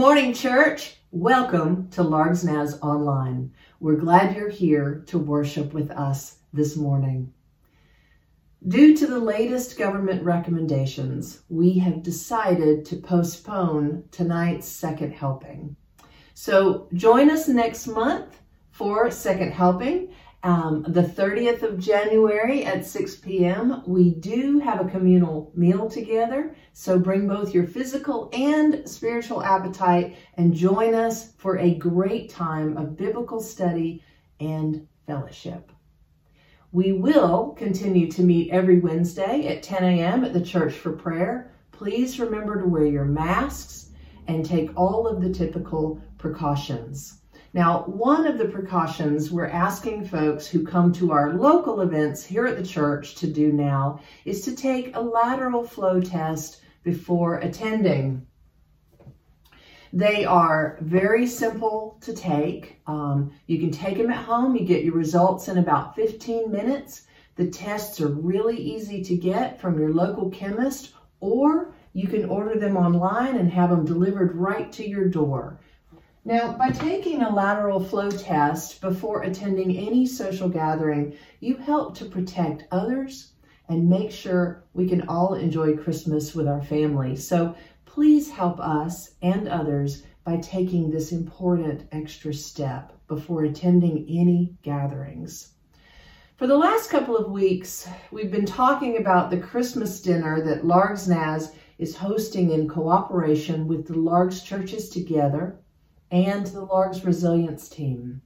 morning, church. Welcome to Largs Naz Online. We're glad you're here to worship with us this morning. Due to the latest government recommendations, we have decided to postpone tonight's second helping. So join us next month for second helping. The 30th of January at 6 p.m. We do have a communal meal together, so bring both your physical and spiritual appetite and join us for a great time of biblical study and fellowship. We will continue to meet every Wednesday at 10 a.m. at the church for prayer. Please remember to wear your masks and take all of the typical precautions. Now, one of the precautions we're asking folks who come to our local events here at the church to do now is to take a lateral flow test before attending. They are very simple to take. You can take them at home. You get your results in about 15 minutes. The tests are really easy to get from your local chemist, or you can order them online and have them delivered right to your door. Now, by taking a lateral flow test before attending any social gathering, you help to protect others and make sure we can all enjoy Christmas with our family. So please help us and others by taking this important extra step before attending any gatherings. For the last couple of weeks, we've been talking about the Christmas dinner that Largs Naz is hosting in cooperation with the Largs Churches Together and the Largs Resilience Team.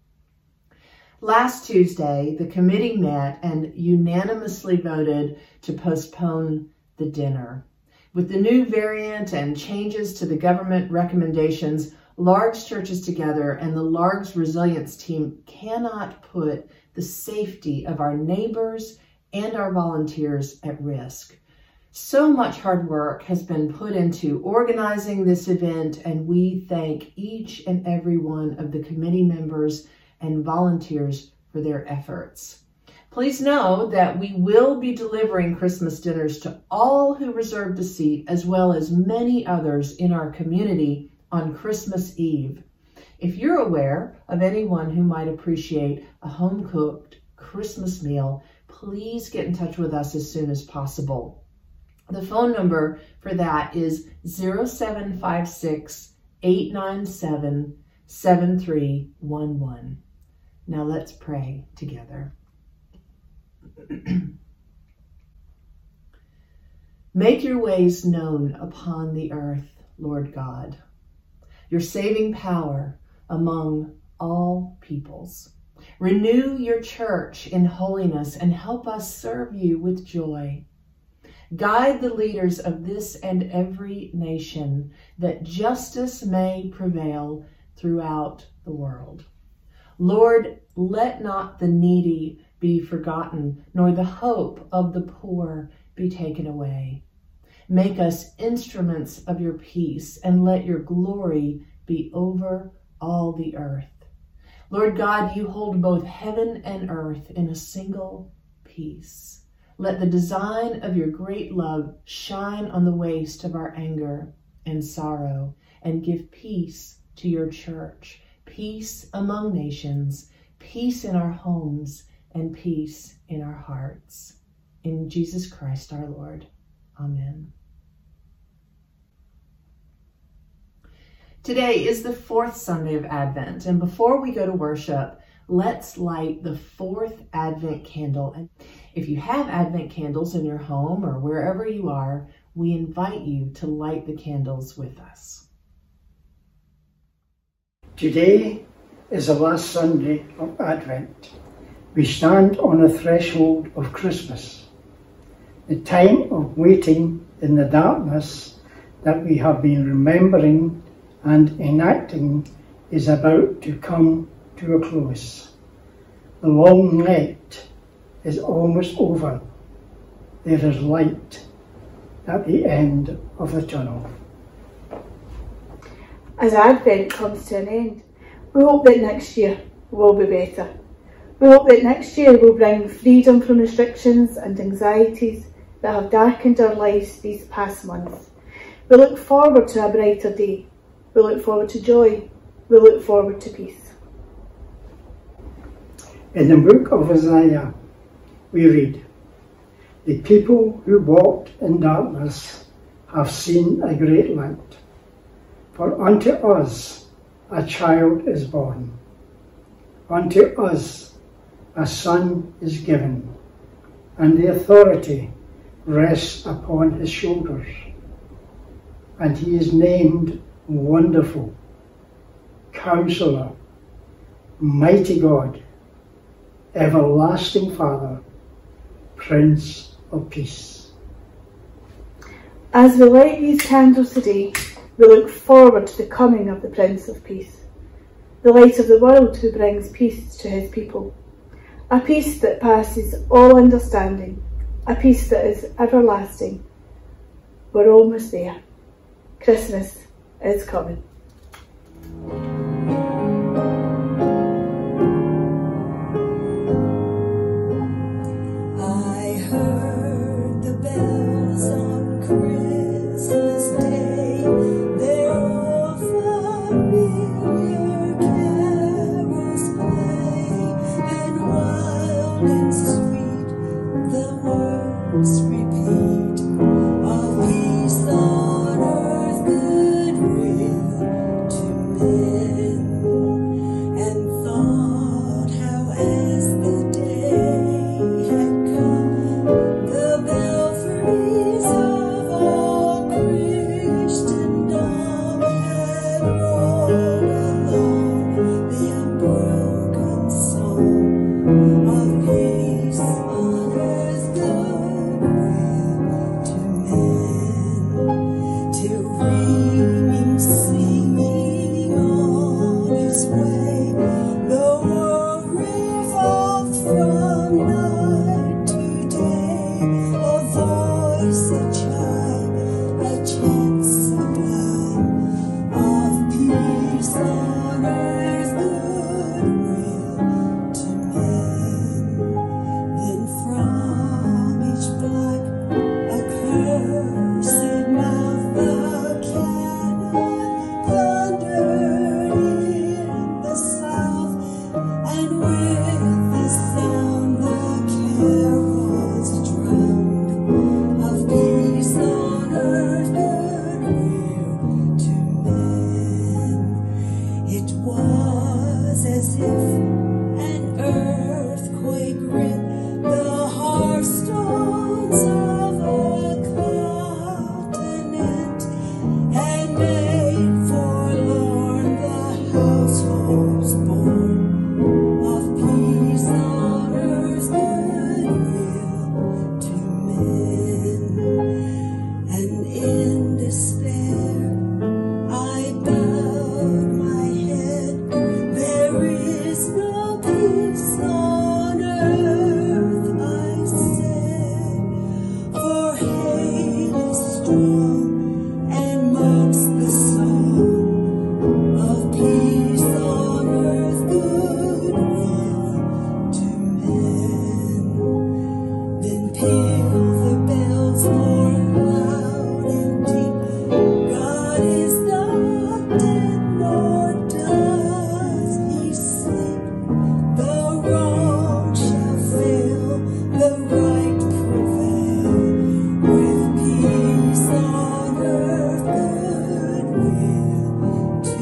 Last Tuesday, the committee met and unanimously voted to postpone the dinner. With the new variant and changes to the government recommendations, Largs Churches Together and the Largs Resilience Team cannot put the safety of our neighbors and our volunteers at risk. So much hard work has been put into organizing this event, and we thank each and every one of the committee members and volunteers for their efforts. Please know that we will be delivering Christmas dinners to all who reserved a seat, as well as many others in our community on Christmas Eve. If you're aware of anyone who might appreciate a home-cooked Christmas meal, please get in touch with us as soon as possible. The phone number for that is 0756-897-7311. Now let's pray together. Make your ways known upon the earth, Lord God, your saving power among all peoples. Renew your church in holiness and help us serve you with joy. Guide the leaders of this and every nation, that justice may prevail throughout the world. Lord, let not the needy be forgotten, nor the hope of the poor be taken away. Make us instruments of your peace, and let your glory be over all the earth. Lord God, you hold both heaven and earth in a single peace. Let the design of your great love shine on the waste of our anger and sorrow, and give peace to your church, peace among nations, peace in our homes, and peace in our hearts. In Jesus Christ our Lord. Amen. Today is the fourth Sunday of Advent, and before we go to worship, let's light the fourth Advent candle. If you have Advent candles in your home or wherever you are, we invite you to light the candles with us. Today is the last Sunday of Advent. We stand on the threshold of Christmas, the time of waiting in the darkness that we have been remembering and enacting is about to come to a close. The long night is almost over. There is light at the end of the tunnel. As Advent comes to an end, we hope that next year will be better. We hope that next year will bring freedom from restrictions and anxieties that have darkened our lives these past months. We look forward to a brighter day, We look forward to joy. We look forward to peace. In the book of Isaiah, we read, "The people who walked in darkness have seen a great light. For unto us a child is born. Unto us a son is given, and the authority rests upon his shoulders. And he is named Wonderful, Counselor, Mighty God, Everlasting Father, Prince of Peace." As we light these candles today, we look forward to the coming of the Prince of Peace, the light of the world who brings peace to his people. A peace that passes all understanding, a peace that is everlasting. We're almost there. Christmas is coming. I heard the bells on Christmas Day, their old familiar carols play, and wild and sweet the words repeat of peace on earth, goodwill to men. And thought how as the day had come, the belfries of all Christendom had rolled along the unbroken song of peace on earth, goodwill to men, till ringing, singing on its way, the world revolved from night to day, a voice, a chime, a chant sublime of peace on earth, goodwill to men. Then from each black accursed mouth the cannon thundered in the south, and with the sound the carols drowned of peace on earth, goodwill to men. It was as if an earthquake rent the hearthstones of a continent, and made forlorn the households born of peace on earth, goodwill to men. And in despair I bowed my head. There is no peace on earth, I said, for hate is strong and mocks the song of peace on earth, goodwill to men. Then peal the bells more loud and deep. God is not dead, nor does he sleep. The wrong shall fail, the right prevail, with peace on earth, goodwill to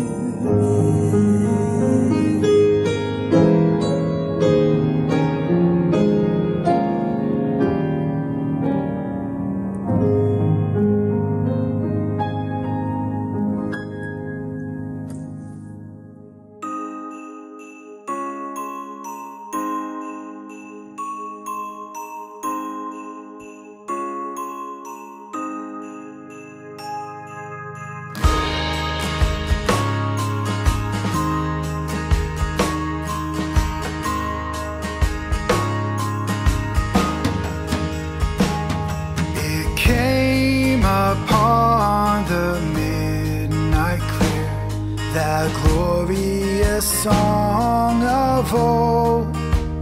It came upon the midnight clear, that glorious song of old,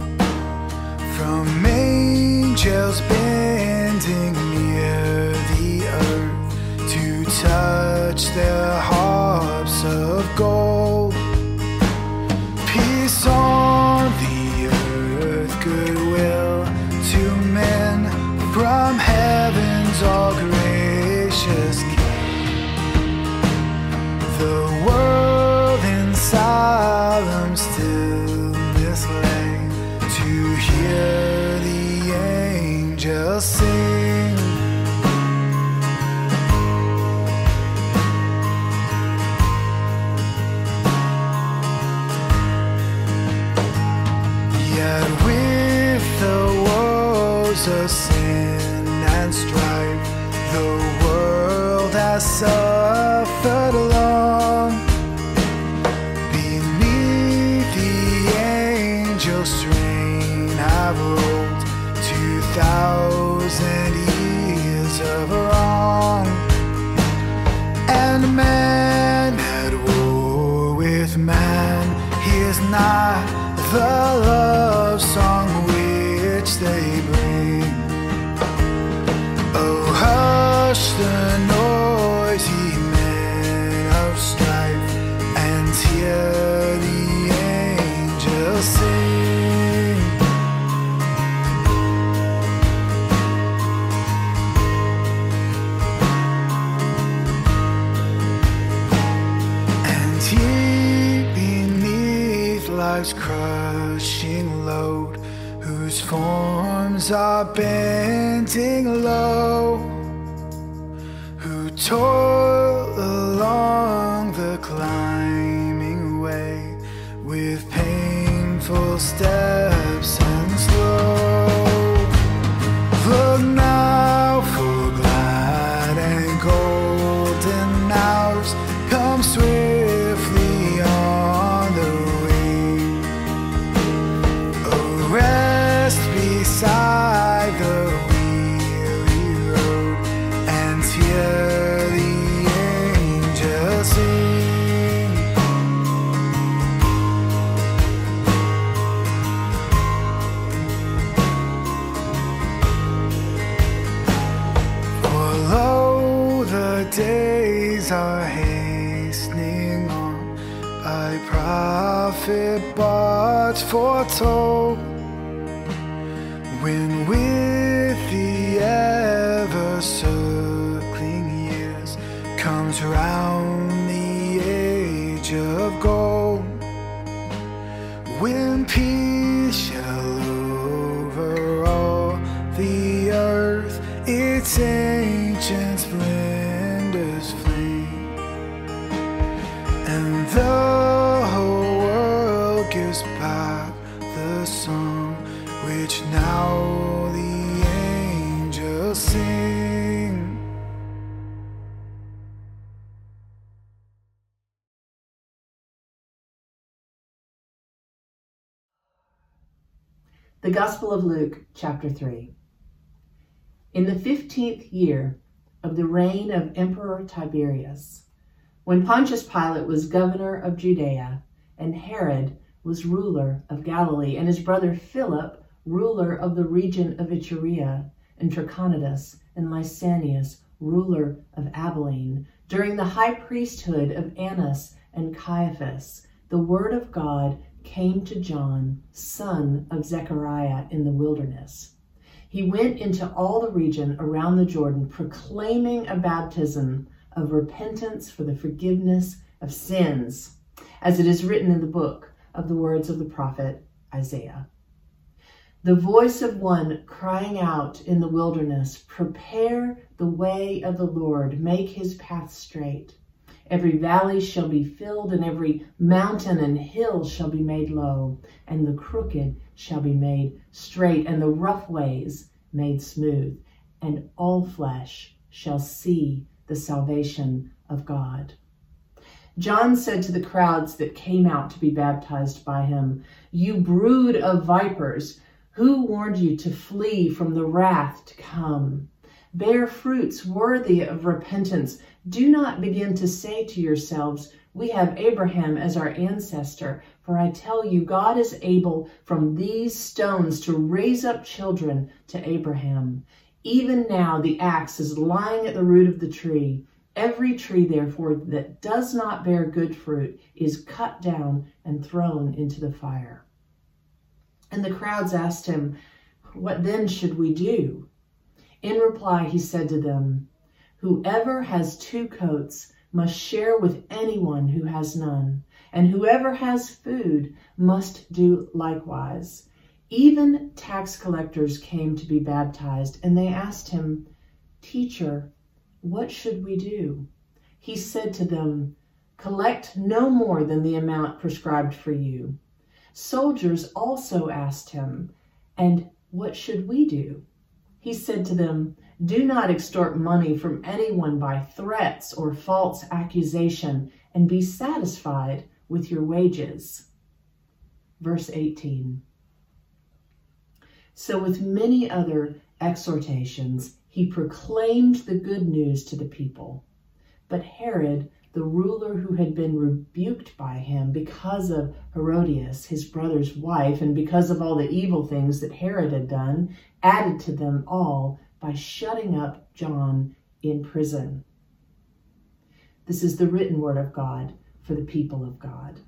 from angels bending near the earth to touch their harps strife the world has suffered long. Beneath the angel's train have rolled 2,000 years of wrong. And man at war with man hears not the love song which they bring. Oh, hush the noisy men of strife and hear the angels sing. And he beneath life's crushing load, whose forms are bending low, who toil along the climbing way with painful steps and slow. Look now for glad and golden hours come swiftly on the wing. Oh, rest beside the weary road and hear the angels sing. For lo, the days are hastening on, by prophet but foretold, when with the ever-circling years comes round the age of gold, when peace shall over all the earth its ancient splendors flame, and the whole world gives back the song which now the angels sing. The Gospel of Luke, chapter 3. In the 15th year of the reign of Emperor Tiberius, when Pontius Pilate was governor of Judea, and Herod was ruler of Galilee, and his brother Philip ruler of the region of Iturea, and Trachonitis and Lysanias ruler of Abilene, during the high priesthood of Annas and Caiaphas, the word of God came to John, son of Zechariah, in the wilderness. He went into all the region around the Jordan, proclaiming a baptism of repentance for the forgiveness of sins, as it is written in the book of the words of the prophet Isaiah. The voice of one crying out in the wilderness, prepare the way of the Lord, make his path straight. Every valley shall be filled, and every mountain and hill shall be made low, and the crooked shall be made straight, and the rough ways made smooth, and all flesh shall see the salvation of God. John said to the crowds that came out to be baptized by him, you brood of vipers, who warned you to flee from the wrath to come? Bear fruits worthy of repentance. Do not begin to say to yourselves, we have Abraham as our ancestor. For I tell you, God is able from these stones to raise up children to Abraham. Even now the axe is lying at the root of the tree. Every tree, therefore, that does not bear good fruit is cut down and thrown into the fire. And the crowds asked him, what then should we do? In reply, he said to them, whoever has 2 coats must share with anyone who has none, and whoever has food must do likewise. Even tax collectors came to be baptized, and they asked him, Teacher, what should we do? He said to them, collect no more than the amount prescribed for you. Soldiers also asked him, and what should we do? He said to them, Do not extort money from anyone by threats or false accusation, and be satisfied with your wages. Verse 18. So with many other exhortations, he proclaimed the good news to the people. But Herod, the ruler who had been rebuked by him because of Herodias, his brother's wife, and because of all the evil things that Herod had done, added to them all by shutting up John in prison. This is the written word of God for the people of God.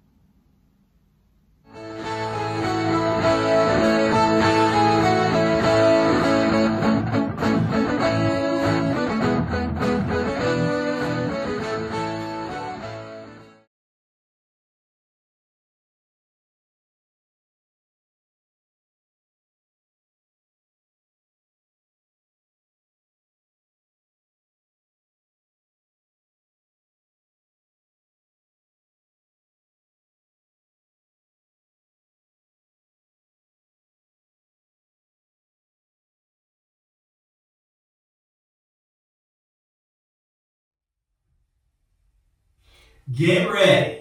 Get ready.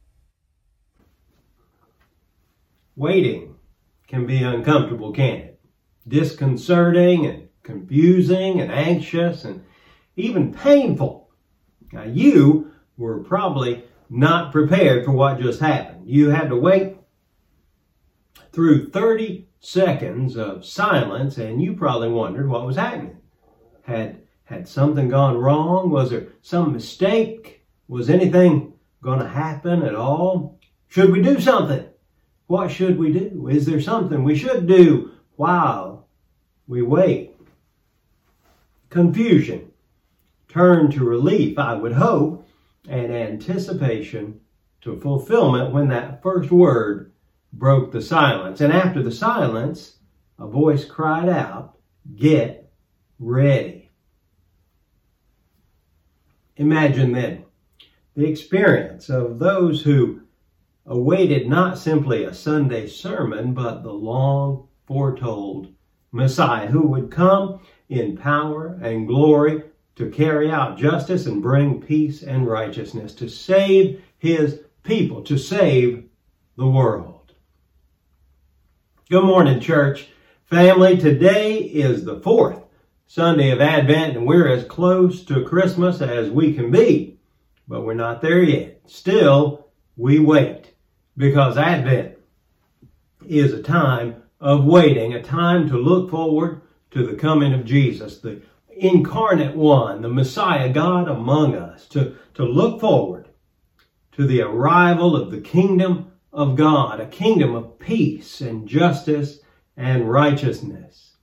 Waiting can be uncomfortable, can't it? Disconcerting and confusing and anxious and even painful. Now, you were probably not prepared for what just happened. You had to wait through 30 seconds of silence, and you probably wondered what was happening. Had something gone wrong? Was there some mistake? Was anything going to happen at all? Should we do something? What should we do? Is there something we should do while we wait? Confusion turned to relief, I would hope, and anticipation to fulfillment when that first word broke the silence. And after the silence, a voice cried out, "Get ready." Imagine then the experience of those who awaited not simply a Sunday sermon, but the long foretold Messiah who would come in power and glory to carry out justice and bring peace and righteousness, to save his people, to save the world. Good morning, church family. Today is the 4th Sunday of Advent, and we're as close to Christmas as we can be. But we're not there yet. Still, we wait, because Advent is a time of waiting, a time to look forward to the coming of Jesus, the incarnate one, the Messiah, God among us, to look forward to the arrival of the kingdom of God, a kingdom of peace and justice and righteousness.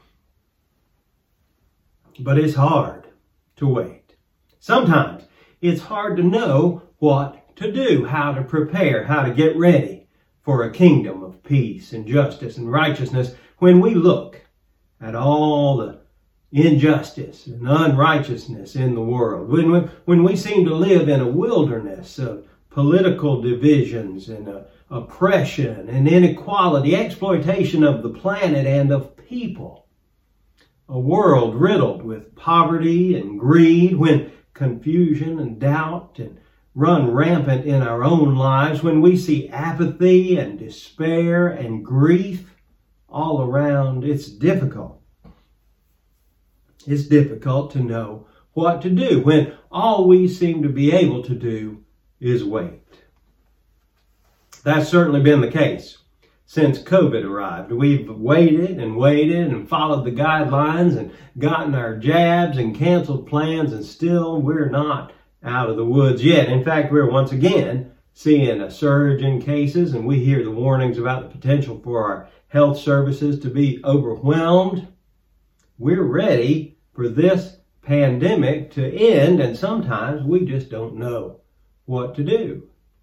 But it's hard to wait. Sometimes it's hard to know what to do, how to prepare, how to get ready for a kingdom of peace and justice and righteousness when we look at all the injustice and unrighteousness in the world, when we seem to live in a wilderness of political divisions and oppression and inequality, exploitation of the planet and of people, a world riddled with poverty and greed, when confusion and doubt and run rampant in our own lives, when we see apathy and despair and grief all around. It's difficult. It's difficult to know what to do when all we seem to be able to do is wait. That's certainly been the case since COVID arrived. We've waited and followed the guidelines and gotten our jabs and canceled plans, and still we're not out of the woods yet. In fact, we're once again seeing a surge in cases, and we hear the warnings about the potential for our health services to be overwhelmed. We're ready for this pandemic to end, and sometimes we just don't know what to do.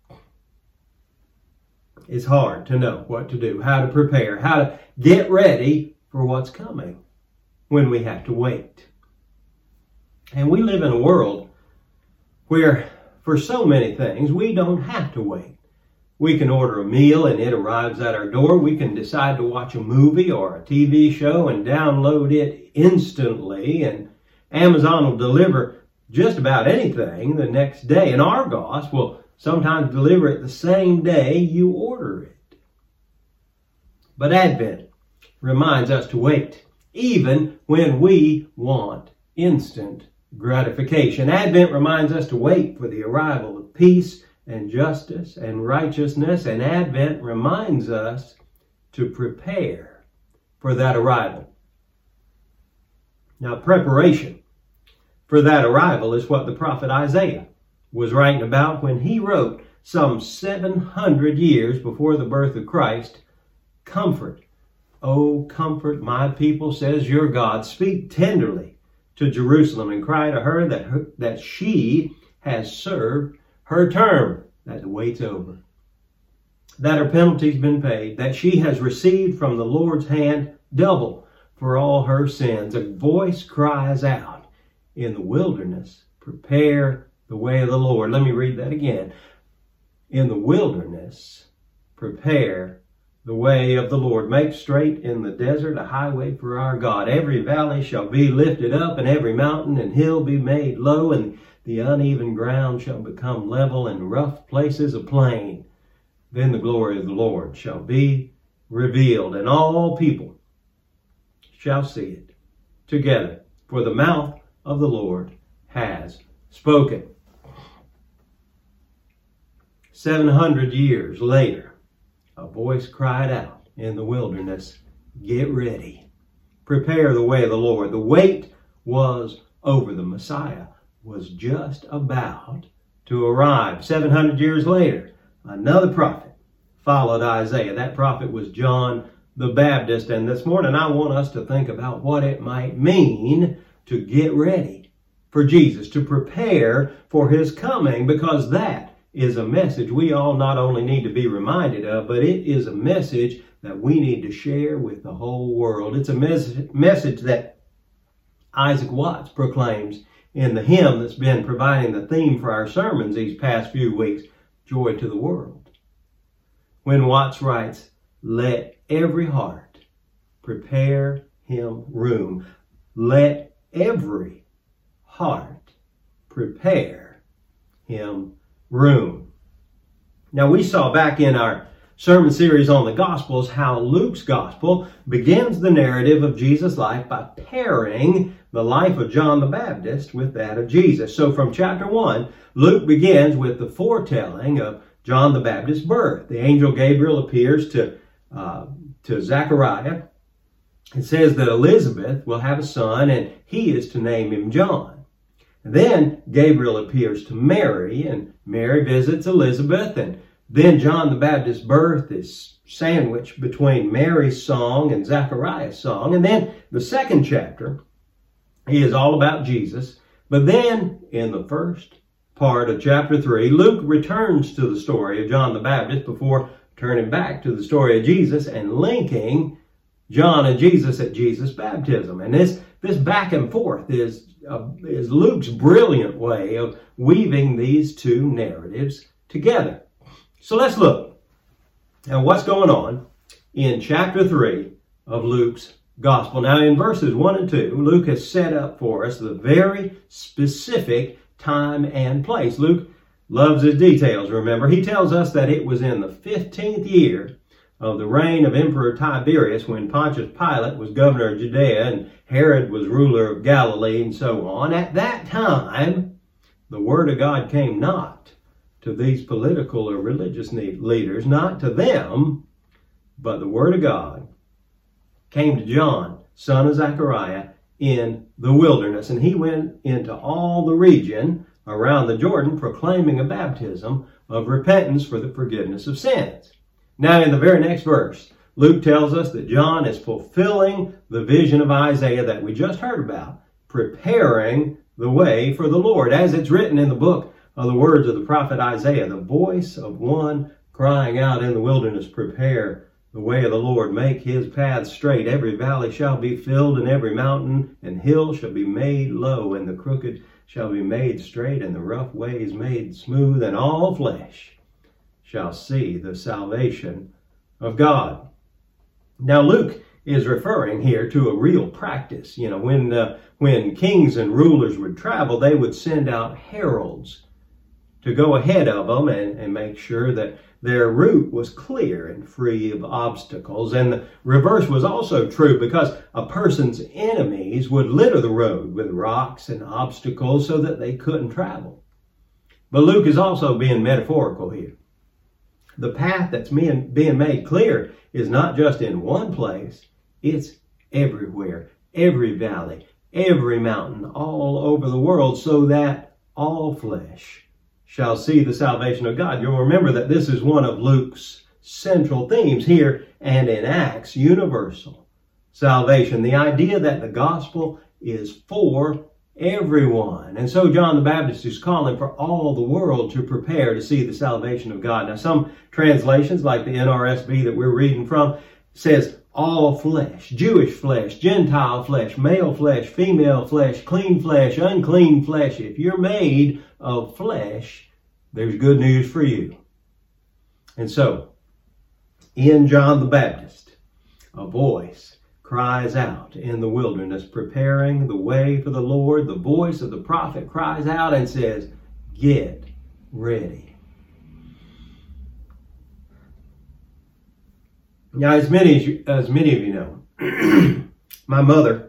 It's hard to know what to do, how to prepare, how to get ready for what's coming when we have to wait. And we live in a world where, for so many things, we don't have to wait. We can order a meal and it arrives at our door. We can decide to watch a movie or a TV show and download it instantly. And Amazon will deliver just about anything the next day. And Argos will sometimes deliver it the same day you order it. But Advent reminds us to wait, even when we want instant gratification. Advent reminds us to wait for the arrival of peace and justice and righteousness. And Advent reminds us to prepare for that arrival. Now, preparation for that arrival is what the prophet Isaiah was writing about when he wrote some 700 years before the birth of Christ, "Comfort, O comfort my people, says your God. Speak tenderly to Jerusalem and cry to her that she has served her term," that the wait's over, that her penalty's been paid, that she has received from the Lord's hand double for all her sins. A voice cries out in the wilderness, prepare the way of the Lord. Let me read that again. In the wilderness, prepare the way of the Lord. Make straight in the desert a highway for our God. Every valley shall be lifted up, and every mountain and hill be made low, and the uneven ground shall become level, and rough places a plain. Then the glory of the Lord shall be revealed, and all people shall see it together. For the mouth of the Lord has spoken. 700 years later, a voice cried out in the wilderness, get ready. Prepare the way of the Lord. The wait was over. The Messiah was just about to arrive. 700 years later, another prophet followed Isaiah. That prophet was John the Baptist. And this morning I want us to think about what it might mean to get ready for Jesus, to prepare for his coming, because that is a message we all not only need to be reminded of, but it is a message that we need to share with the whole world. It's a message that Isaac Watts proclaims in the hymn that's been providing the theme for our sermons these past few weeks, Joy to the World. When Watts writes, let every heart prepare him room. Let every heart prepare him room. Now, we saw back in our sermon series on the Gospels how Luke's Gospel begins the narrative of Jesus' life by pairing the life of John the Baptist with that of Jesus. So from chapter 1, Luke begins with the foretelling of John the Baptist's birth. The angel Gabriel appears to Zechariah and says that Elizabeth will have a son and he is to name him John. And then Gabriel appears to Mary, and Mary visits Elizabeth, and then John the Baptist's birth is sandwiched between Mary's song and Zechariah's song. And then the second chapter is all about Jesus. But then in the first part of chapter 3, Luke returns to the story of John the Baptist before turning back to the story of Jesus and linking John and Jesus at Jesus' baptism. And this back and forth is Luke's brilliant way of weaving these two narratives together. So let's look at what's going on in chapter 3 of Luke's Gospel. Now, in verses 1 and 2, Luke has set up for us the very specific time and place. Luke loves his details, remember. He tells us that it was in the 15th year of the reign of Emperor Tiberius, when Pontius Pilate was governor of Judea and Herod was ruler of Galilee and so on. At that time, the word of God came not to these political or religious leaders, not to them, but the word of God came to John, son of Zechariah, in the wilderness. And he went into all the region around the Jordan, proclaiming a baptism of repentance for the forgiveness of sins. Now, in the very next verse, Luke tells us that John is fulfilling the vision of Isaiah that we just heard about, preparing the way for the Lord. As it's written in the book of the words of the prophet Isaiah, the voice of one crying out in the wilderness, prepare the way of the Lord, make his paths straight. Every valley shall be filled, and every mountain and hill shall be made low, and the crooked shall be made straight, and the rough ways made smooth, and all flesh shall see the salvation of God. Now, Luke is referring here to a real practice. You know, when kings and rulers would travel, they would send out heralds to go ahead of them and make sure that their route was clear and free of obstacles. And the reverse was also true, because a person's enemies would litter the road with rocks and obstacles so that they couldn't travel. But Luke is also being metaphorical here. The path that's being made clear is not just in one place, it's everywhere, every valley, every mountain, all over the world, so that all flesh shall see the salvation of God. You'll remember that this is one of Luke's central themes here and in Acts: universal salvation. The idea that the gospel is for everyone. And so John the Baptist is calling for all the world to prepare to see the salvation of God. Now, some translations, like the NRSV that we're reading from, says all flesh, Jewish flesh, Gentile flesh, male flesh, female flesh, clean flesh, unclean flesh. If you're made of flesh, there's good news for you. And so, in John the Baptist, a voice cries out in the wilderness, preparing the way for the Lord. The voice of the prophet cries out and says, "Get ready." Now, as many of you know, my mother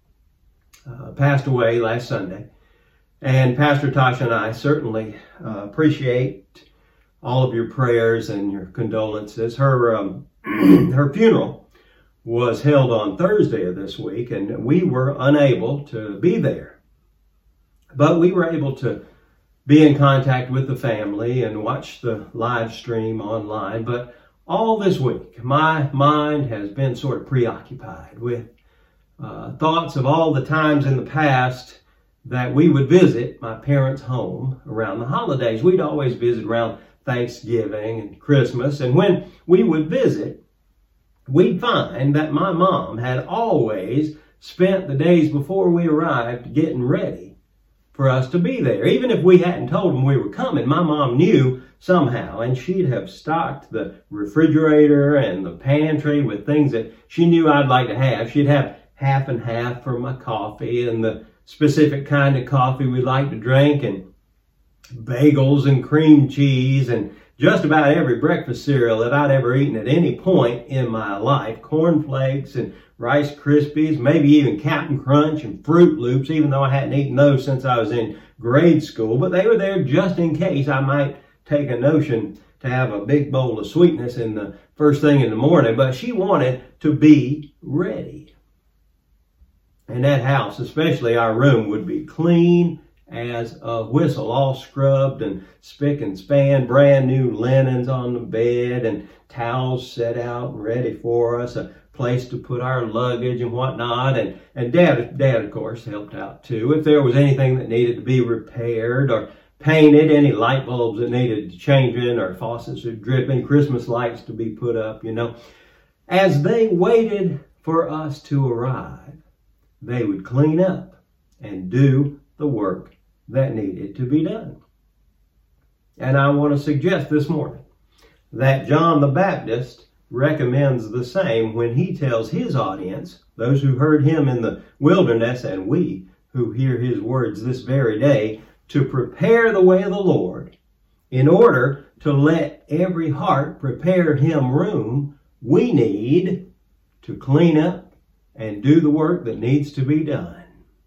passed away last Sunday, and Pastor Tasha and I certainly appreciate all of your prayers and your condolences. Her funeral was held on Thursday of this week, and we were unable to be there. But we were able to be in contact with the family and watch the live stream online. But all this week, my mind has been sort of preoccupied with thoughts of all the times in the past that we would visit my parents' home around the holidays. We'd always visit around Thanksgiving and Christmas. And when we would visit, we'd find that my mom had always spent the days before we arrived getting ready for us to be there. Even if we hadn't told them we were coming, my mom knew somehow, and she'd have stocked the refrigerator and the pantry with things that she knew I'd like to have. She'd have half and half for my coffee and the specific kind of coffee we like to drink, and bagels and cream cheese and just about every breakfast cereal that I'd ever eaten at any point in my life. Cornflakes and Rice Krispies, maybe even Captain Crunch and Fruit Loops, even though I hadn't eaten those since I was in grade school. But they were there just in case I might take a notion to have a big bowl of sweetness in the first thing in the morning. But she wanted to be ready. And that house, especially our room, would be clean as a whistle, all scrubbed and spick and span, brand new linens on the bed and towels set out and ready for us, a place to put our luggage and whatnot. And Dad, of course, helped out too. If there was anything that needed to be repaired or painted, any light bulbs that needed changing or faucets or dripping, Christmas lights to be put up, you know. As they waited for us to arrive, they would clean up and do the work that needed to be done. And I want to suggest this morning that John the Baptist recommends the same when he tells his audience, those who heard him in the wilderness and we who hear his words this very day, to prepare the way of the Lord. In order to let every heart prepare him room, we need to clean up and do the work that needs to be done.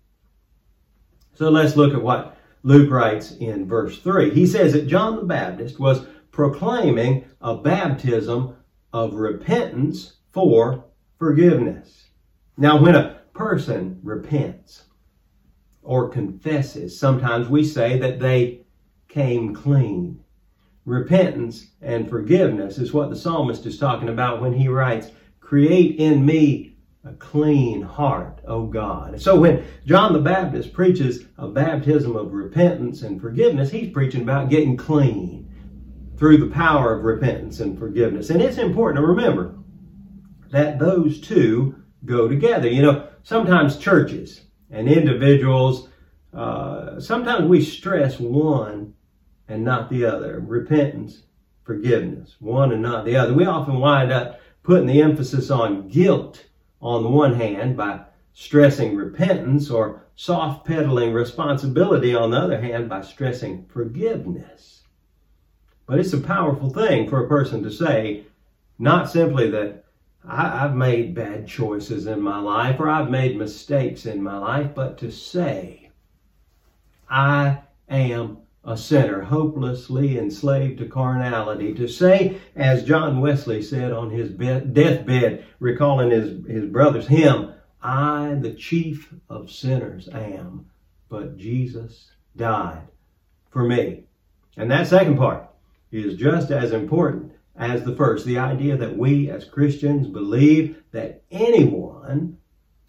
So let's look at what Luke writes in verse 3. He says that John the Baptist was proclaiming a baptism of repentance for forgiveness. Now, when a person repents or confesses, sometimes we say that they came clean. Repentance and forgiveness is what the psalmist is talking about when he writes, "Create in me a clean heart, O God." So when John the Baptist preaches a baptism of repentance and forgiveness, he's preaching about getting clean through the power of repentance and forgiveness. And it's important to remember that those two go together. You know, sometimes churches and individuals, sometimes we stress one and not the other. Repentance, forgiveness, one and not the other. We often wind up putting the emphasis on guilt on the one hand by stressing repentance, or soft pedaling responsibility on the other hand by stressing forgiveness. But it's a powerful thing for a person to say, not simply that I've made bad choices in my life or I've made mistakes in my life, but to say, I am a sinner, hopelessly enslaved to carnality. To say, as John Wesley said on his deathbed, recalling his brother's hymn, I, the chief of sinners, am, but Jesus died for me. And that second part is just as important as the first. The idea that we as Christians believe that anyone,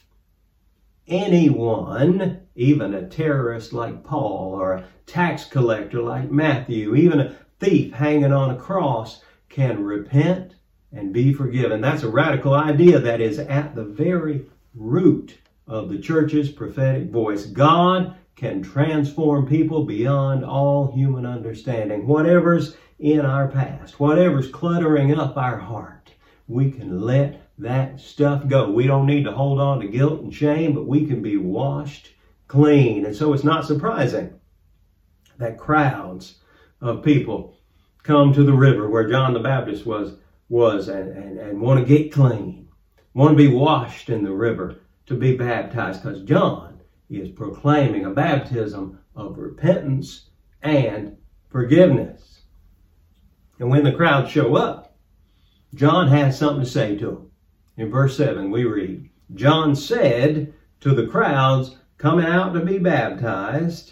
even a terrorist like Paul, or a tax collector like Matthew, even a thief hanging on a cross, can repent and be forgiven. That's a radical idea that is at the very root of the church's prophetic voice. God can transform people beyond all human understanding. Whatever's in our past, whatever's cluttering up our heart, we can let that stuff go. We don't need to hold on to guilt and shame, but we can be washed clean. And so it's not surprising that crowds of people come to the river where John the Baptist was and want to get clean, want to be washed in the river to be baptized, because John is proclaiming a baptism of repentance and forgiveness. And when the crowds show up, John has something to say to them. In verse 7 we read, John said to the crowds coming out to be baptized,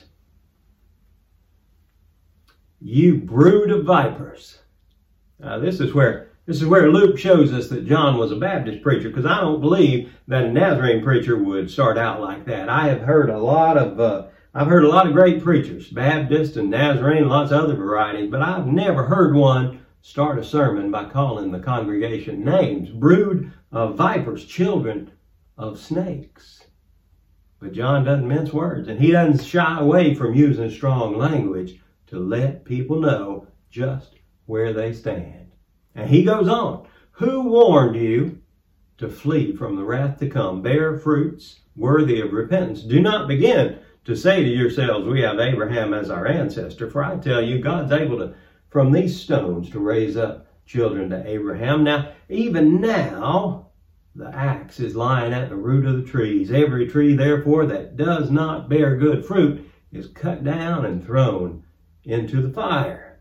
you brood of vipers. Now this is where Luke shows us that John was a Baptist preacher, because I don't believe that a Nazarene preacher would start out like that. I've heard a lot of great preachers, Baptist and Nazarene, lots of other varieties, but I've never heard one start a sermon by calling the congregation names. Brood of vipers, children of snakes. But John doesn't mince words, and he doesn't shy away from using strong language to let people know just where they stand. And he goes on, who warned you to flee from the wrath to come? Bear fruits worthy of repentance. Do not begin to say to yourselves, we have Abraham as our ancestor. For I tell you, God's able to, from these stones, to raise up children to Abraham. Now, even now, the axe is lying at the root of the trees. Every tree, therefore, that does not bear good fruit is cut down and thrown into the fire.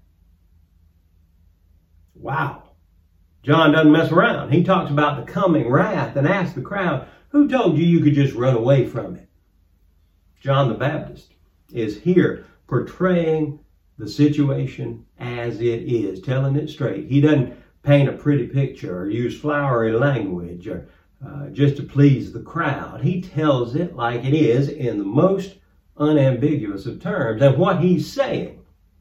Wow. John doesn't mess around. He talks about the coming wrath and asks the crowd, who told you could just run away from it? John the Baptist is here portraying the situation as it is, telling it straight. He doesn't paint a pretty picture or use flowery language or just to please the crowd. He tells it like it is in the most unambiguous of terms. And what he's saying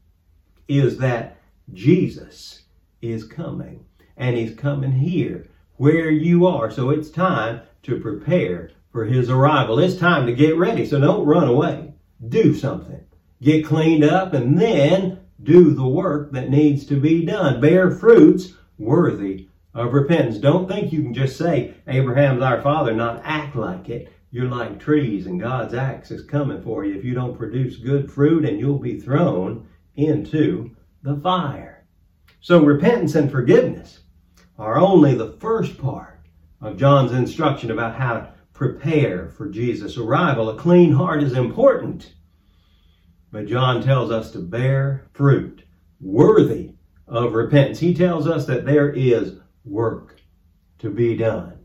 is that Jesus is coming. And he's coming here where you are. So it's time to prepare for his arrival. It's time to get ready. So don't run away. Do something. Get cleaned up and then do the work that needs to be done. Bear fruits worthy of repentance. Don't think you can just say, Abraham's our father, not act like it. You're like trees and God's axe is coming for you if you don't produce good fruit, and you'll be thrown into the fire. So repentance and forgiveness are only the first part of John's instruction about how to prepare for Jesus' arrival. A clean heart is important, but John tells us to bear fruit worthy of repentance. He tells us that there is work to be done.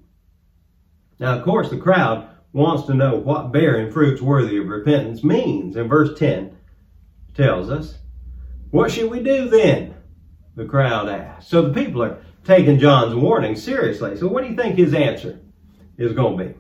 Now, of course, the crowd wants to know what bearing fruits worthy of repentance means. And verse 10 tells us, what should we do then? The crowd asks. So the people are taking John's warning seriously. So what do you think his answer is going to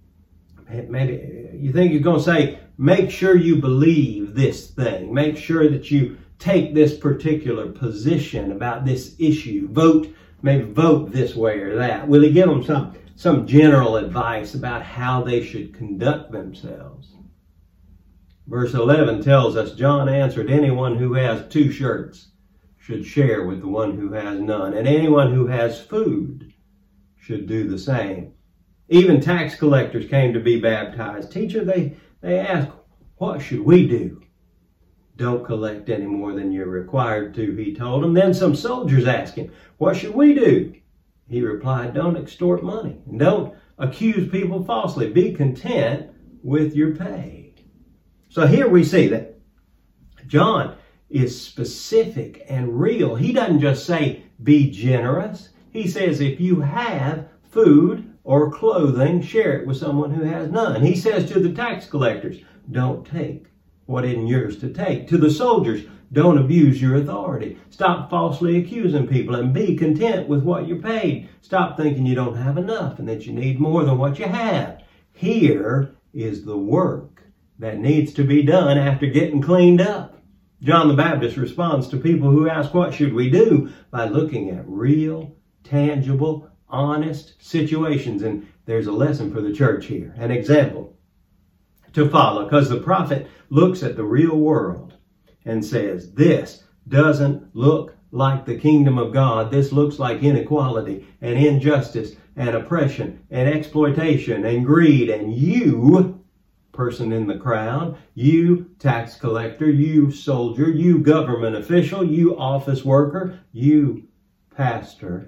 be? Maybe you think he's going to say, make sure you believe this thing. Make sure that you take this particular position about this issue. Maybe vote this way or that. Will he give them some general advice about how they should conduct themselves? Verse 11 tells us, John answered, anyone who has two shirts should share with the one who has none, and anyone who has food should do the same. Even tax collectors came to be baptized. Teacher, they asked, what should we do? Don't collect any more than you're required to, he told them. Then some soldiers asked him, what should we do? He replied, don't extort money and don't accuse people falsely. Be content with your pay. So here we see that John is specific and real. He doesn't just say, be generous. He says, if you have food or clothing, share it with someone who has none. He says to the tax collectors, don't take what isn't yours to take. To the soldiers, don't abuse your authority. Stop falsely accusing people and be content with what you're paid. Stop thinking you don't have enough and that you need more than what you have. Here is the work that needs to be done after getting cleaned up. John the Baptist responds to people who ask, what should we do? By looking at real, tangible, honest situations. And there's a lesson for the church here, an example to follow, because the prophet looks at the real world and says, this doesn't look like the kingdom of God. This looks like inequality and injustice and oppression and exploitation and greed. And you, person in the crowd, you tax collector, you soldier, you government official, you office worker, you pastor,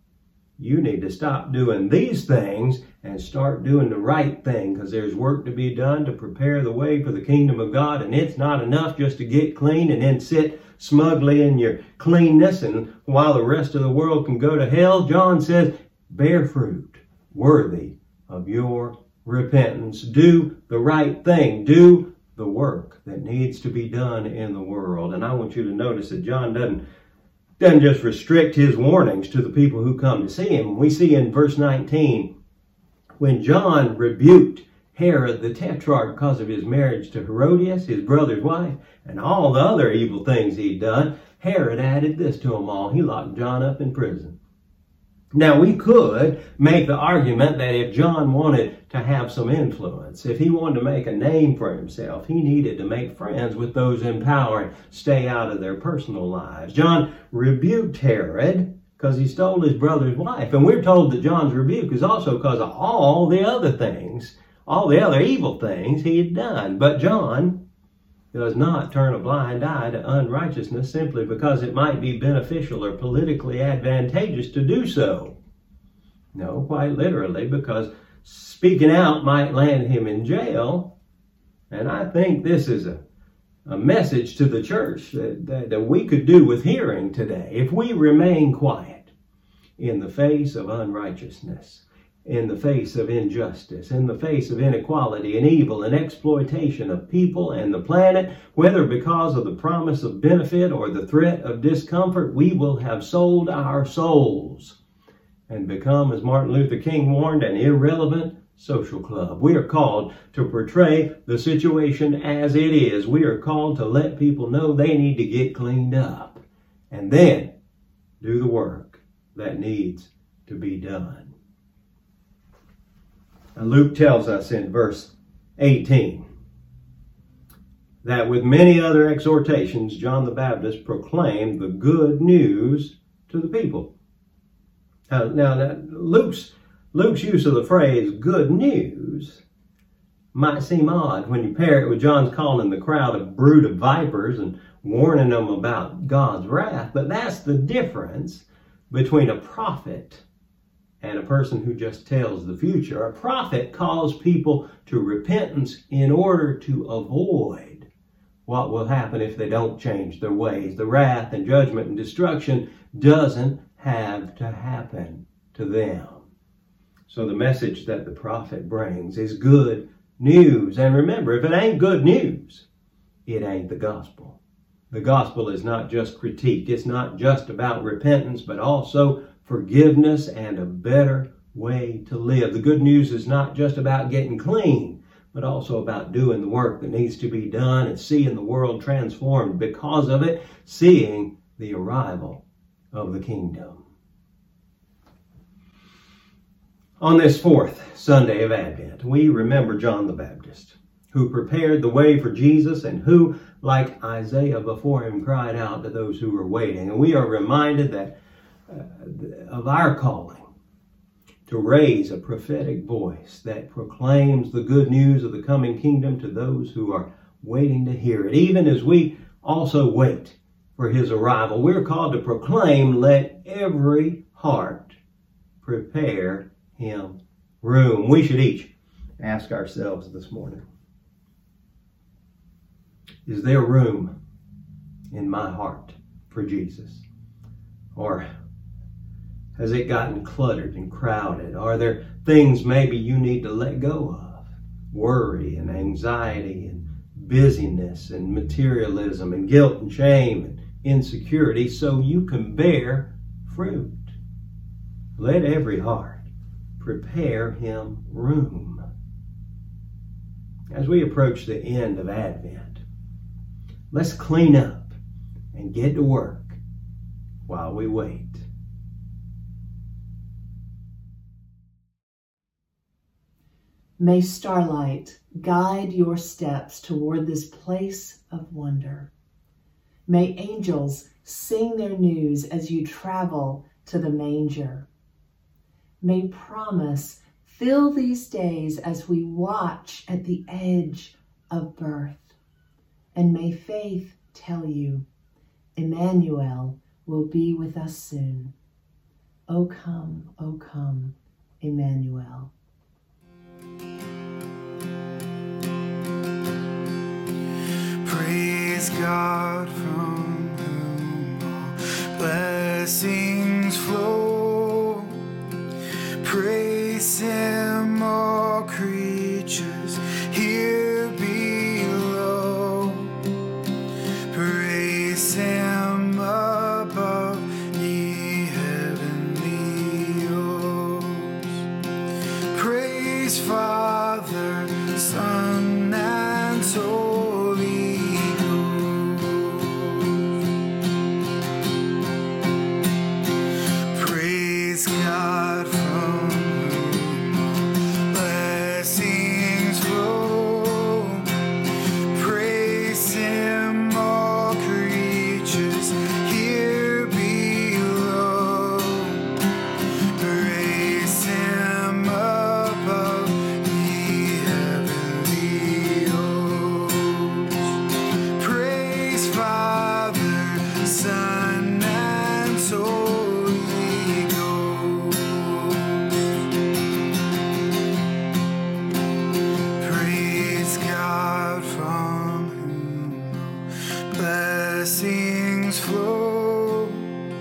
you need to stop doing these things and start doing the right thing, because there's work to be done to prepare the way for the kingdom of God. And it's not enough just to get clean and then sit smugly in your cleanness and while the rest of the world can go to hell. John says, bear fruit worthy of your repentance. Do the right thing. Do the work that needs to be done in the world. And I want you to notice that John doesn't just restrict his warnings to the people who come to see him. We see in verse 19, when John rebuked Herod the Tetrarch because of his marriage to Herodias, his brother's wife, and all the other evil things he'd done, Herod added this to them all. He locked John up in prison. Now, we could make the argument that if John wanted to have some influence, if he wanted to make a name for himself, he needed to make friends with those in power and stay out of their personal lives. John rebuked Herod because he stole his brother's wife. And we're told that John's rebuke is also because of all the other things, all the other evil things he had done. But John does not turn a blind eye to unrighteousness simply because it might be beneficial or politically advantageous to do so. No, quite literally, because speaking out might land him in jail. And I think this is a message to the church that we could do with hearing today. If we remain quiet in the face of unrighteousness, in the face of injustice, in the face of inequality and evil and exploitation of people and the planet, whether because of the promise of benefit or the threat of discomfort, we will have sold our souls and become, as Martin Luther King warned, an irrelevant social club. We are called to portray the situation as it is. We are called to let people know they need to get cleaned up and then do the work that needs to be done. Now, Luke tells us in verse 18 that with many other exhortations, John the Baptist proclaimed the good news to the people. Now Luke's use of the phrase good news might seem odd when you pair it with John's calling the crowd a brood of vipers and warning them about God's wrath. But that's the difference between a prophet and a person who just tells the future. A prophet calls people to repentance in order to avoid what will happen if they don't change their ways. The wrath and judgment and destruction doesn't have to happen to them. So the message that the prophet brings is good news. And remember, if it ain't good news, it ain't the gospel. The gospel is not just critique. It's not just about repentance, but also forgiveness and a better way to live. The good news is not just about getting clean, but also about doing the work that needs to be done and seeing the world transformed because of it, seeing the arrival of the kingdom. On this fourth Sunday of Advent, we remember John the Baptist. who prepared the way for Jesus and who, like Isaiah before him, cried out to those who were waiting. And we are reminded that of our calling to raise a prophetic voice that proclaims the good news of the coming kingdom to those who are waiting to hear it. Even as we also wait for his arrival, we're called to proclaim, let every heart prepare him room. We should each ask ourselves this morning, is there room in my heart for Jesus? Or has it gotten cluttered and crowded? Are there things maybe you need to let go of? Worry and anxiety and busyness and materialism and guilt and shame and insecurity so you can bear fruit. Let every heart prepare him room. As we approach the end of Advent, let's clean up and get to work while we wait. May starlight guide your steps toward this place of wonder. May angels sing their news as you travel to the manger. May promise fill these days as we watch at the edge of birth. And may faith tell you, Emmanuel will be with us soon. O come, Emmanuel. Praise God from whom all blessings flow. Praise him, all creatures here below. Praise him above, ye heavenly hosts. Praise Father, Son, and Holy Ghost. Praise God from whom all blessings flow. Praise him, all creatures here below. Praise him above, ye heavenly hosts. Praise Father, Son, and Holy Ghost. Praise God from whom all blessings flow.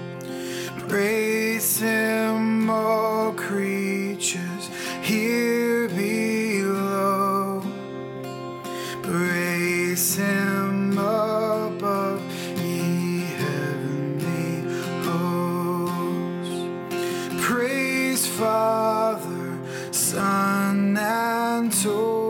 Praise him, all creatures here below. Praise him above, ye heavenly hosts. Praise Father, Son, and Holy